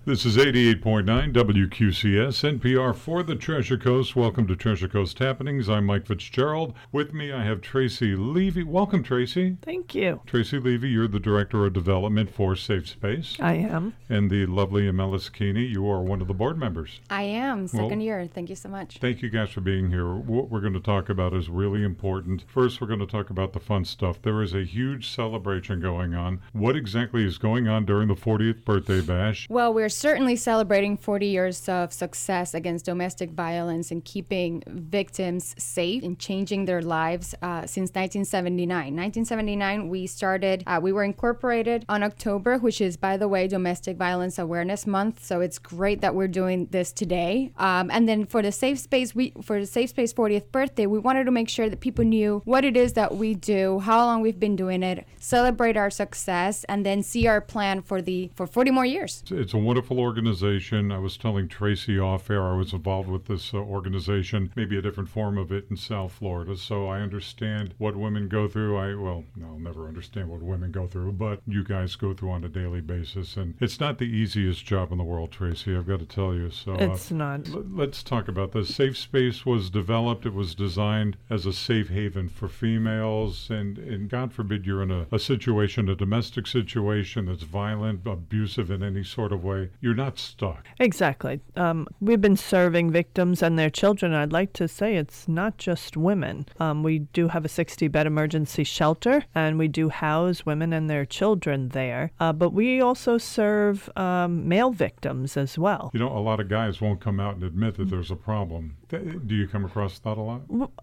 This is 88.9 WQCS, NPR for the Treasure Coast. Welcome to Treasure Coast Happenings. I'm Mike Fitzgerald. With me, I have Tracy Levy. Welcome, Tracy. Thank you. Tracy Levy, you're the Director of Development for Safe Space. I am. And the lovely Amelis Keeney, you are one of the board members. I am. Second year. Thank you so much. Thank you guys for being here. What we're going to talk about is really important. First, we're going to talk about the fun stuff. There is a huge celebration going on. What exactly is going on during the 40th birthday bash? Well, we're certainly celebrating 40 years of success against domestic violence and keeping victims safe and changing their lives since 1979. 1979, we were incorporated on October, which is, by the way, Domestic Violence Awareness Month. So it's great that we're doing this today. And then for the Safe Space 40th birthday, we wanted to make sure that people knew what it is that we do, how long we've been doing it, celebrate our success, and then see our plan for 40 more years. It's a wonderful organization. I was telling Tracy off air I was involved with this organization, maybe a different form of it in South Florida, so I understand what women go through. I'll never understand what women go through, but you guys go through on a daily basis, and it's not the easiest job in the world, Tracy, I've got to tell you. So it's not. Let's talk about this. Safe Space was developed. It was designed as a safe haven for females, and God forbid you're in a situation, a domestic situation that's violent, abusive in any sort of way. You're not stuck. Exactly. We've been serving victims and their children. I'd like to say it's not just women. We do have a 60-bed emergency shelter, and we do house women and their children there. But we also serve male victims as well. You know, a lot of guys won't come out and admit that there's a problem. Do you come across that a lot?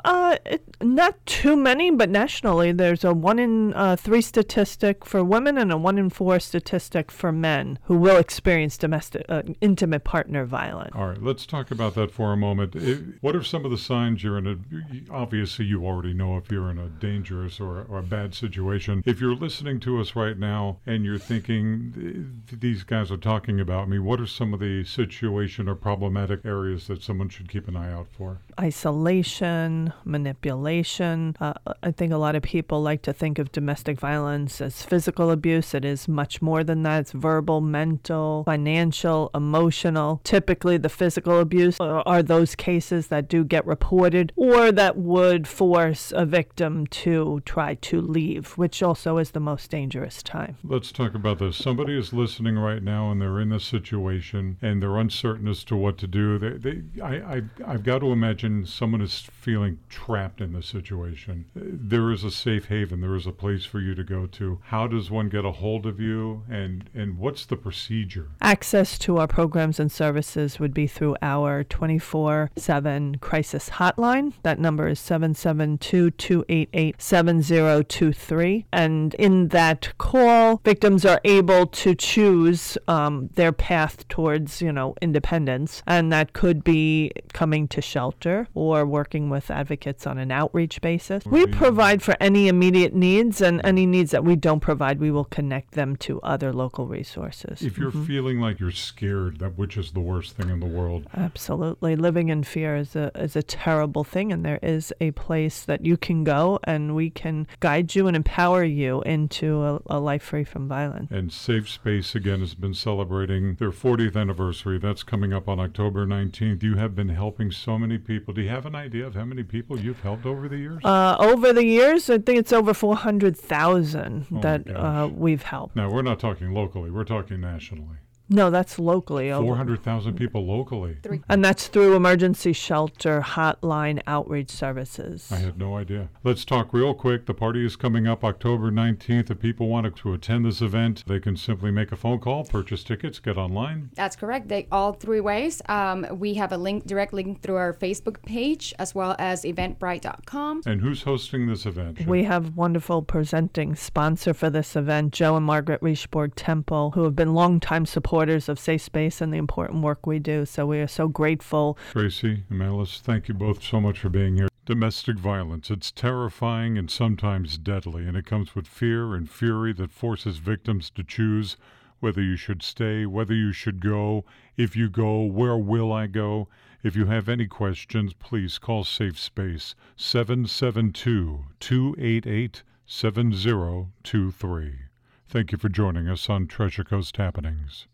Not too many, but nationally there's a 1 in 3 statistic for women and a 1 in 4 statistic for men who will experience domestic intimate partner violence. All right, let's talk about that for a moment. What are some of the signs you're in obviously you already know if you're in a dangerous or a bad situation. If you're listening to us right now and you're thinking, these guys are talking about me, what are some of the situation or problematic areas that someone should keep an eye out for? Isolation, manipulation. I think a lot of people like to think of domestic violence as physical abuse. It is much more than that. It's verbal, mental, financial, emotional. Typically, the physical abuse are those cases that do get reported or that would force a victim to try to leave, which also is the most dangerous time. Let's talk about this. Somebody is listening right now and they're in this situation and they're uncertain as to what to do. I've got to imagine someone is feeling trapped in this situation. There is a safe haven. There is a place for you to go to. How does one get a hold of you, and what's the procedure? Access to our programs and services would be through our 24/7 crisis hotline. That number is 772-288-7023. And in that call, victims are able to choose their path towards, independence. And that could be coming to shelter or working with advocates on an outreach basis. We provide for any immediate needs, and any needs that we don't provide, we will connect them to other local resources. If you're feeling like you're scared, which is the worst thing in the world. Absolutely. Living in fear is a terrible thing, and there is a place that you can go, and we can guide you and empower you into a life free from violence. And Safe Space, again, has been celebrating their 40th anniversary. That's coming up on October 19th. You have been helping so many people. Do you have an idea of how many people you've helped over the years? Over the years, I think it's over 400,000 that we've helped. Now, we're not talking locally. We're talking nationally. No, that's locally. 400,000 people locally. And that's through emergency shelter, hotline, outreach services. I had no idea. Let's talk real quick. The party is coming up October 19th. If people want to attend this event, they can simply make a phone call, purchase tickets, get online. That's correct. All 3 ways. We have a direct link through our Facebook page as well as eventbrite.com. And who's hosting this event? We have wonderful presenting sponsor for this event, Joe and Margaret Riesborg Temple, who have been longtime supporters of Safe Space and the important work we do. So we are so grateful. Tracy, Amelis, thank you both so much for being here. Domestic violence, it's terrifying and sometimes deadly, and it comes with fear and fury that forces victims to choose whether you should stay, whether you should go. If you go, where will I go? If you have any questions, please call Safe Space 772-288-7023. Thank you for joining us on Treasure Coast Happenings.